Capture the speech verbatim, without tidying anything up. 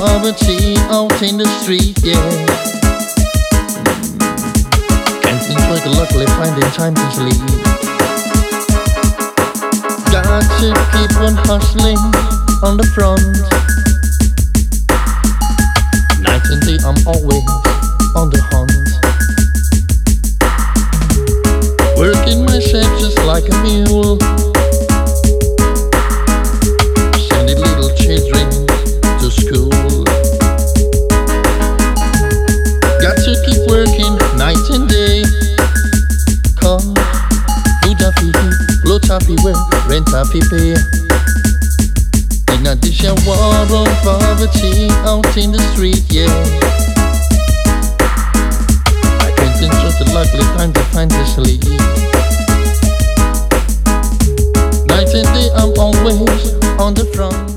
poverty out in the street, yeah. Can't enjoy the luckily finding time to sleep. Got to keep on hustling on the front. Night and day I'm always on the hunt. Working myself just like a mule, sending little children to school. Got to keep working night and day, cause food a fi eat, clothes a fi wear, rent a fi pay. In addition, war on poverty out in the street, yeah. I can't enjoy the luckily time to find to sleep. Night and day I'm always on the front.